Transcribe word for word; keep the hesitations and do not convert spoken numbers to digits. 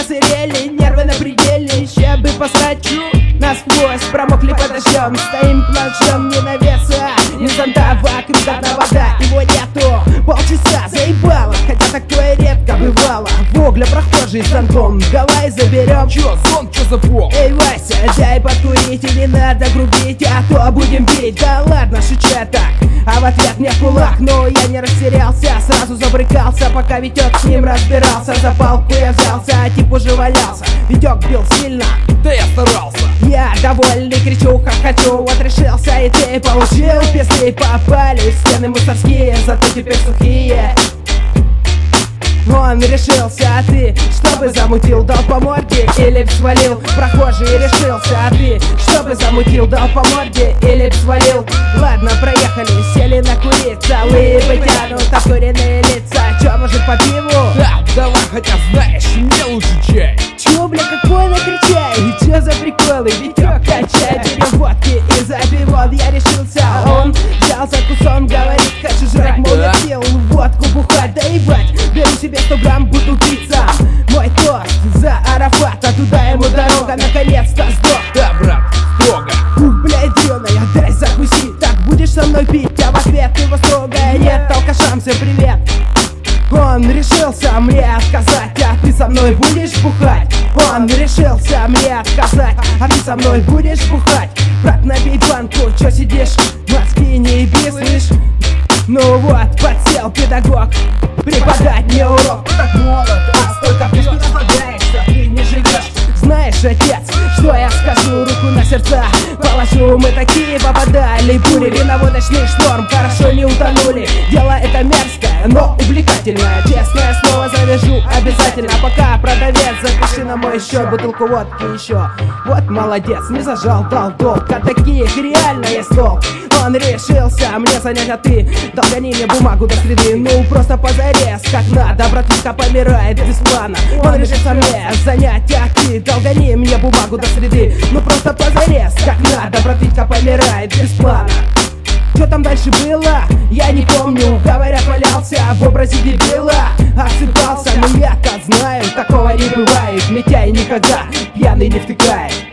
озверели, нервы на пределе. Еще бы посрачу, насквозь промокли под дождем. Стоим плачем не навеса, не зонта, вокруг одна вода, его нету. Полчаса заебало, хотя такое редко бывало. Вогля прохожий с зонтом, Гавайи заберем. Чё, зонт, чё за фок? Эй, Вася, дай покурить и не надо грубить, а то будем бить. Да ладно, шучу я так, а в ответ мне кулак. Но я не растерялся, сразу забрыкался, пока Витек с ним разбирался. За палку я взялся, а тип уже валялся. Витек бил сильно, Да я старался. я довольный, кричу, хохочу. Вот решился и ты получил пизды, попали в стены мусорские, зато теперь сухие. Он решился, а ты что бы замутил? Дал по морде или б свалил? Прохожий решился, а ты что бы замутил? Дал по морде или б свалил? Ладно, проехали, сели на курить, целые потянут обкуренные лица. Чё, может по пиву? Да, давай, хотя знаешь, мне лучше чай. Чё, бля, какой накричай? И чё за приколы? Витёк, качай, берем водки и запивон. Я решился, а он взял за кусок, говорит, хочу жрать, мол, я пил водку бухать, да ебать. Беру себе сто грамм, буду пицца. Мой тост за Арафата, туда ему дорога, наконец-то сдох. Да, брат, строго. Ух, блядь, дрёная, дай закусить. Так будешь со мной пить, а в ответ его строгая. Нет, алкашам всем привет. Он решился мне отказать, а ты со мной будешь бухать. Он решился мне отказать, а ты со мной будешь бухать. Брат, набей банку, чё сидишь, мозги не еби, слышь? Ну вот, подсел педагог преподать мне урок. Ты так молод, а столько пешки наслаждаешься, ты не живешь. Знаешь, отец, что я скажу, руку на сердца положу. Мы такие попадали бури, виноводочный шторм, хорошо не утонули. Дело это мерзкое, но увлекательное. Честное слово завяжу обязательно. Пока продавец, запиши на мой счет бутылку водки еще. Вот молодец, не зажал, дал долг. От таких реально есть толк. Он решился мне занять, а ты долгани мне бумагу до среды. Ну просто позарез, как надо, братишка помирает без плана. Он решился мне занять, а ты долгани мне бумагу до среды. Ну просто позарез, как надо, братишка помирает без плана. Что там дальше было, я не помню. Говорят, валялся в образе дебила, отсыпался, но я-то знаю, такого не бывает. Митяй никогда пьяный не втыкает.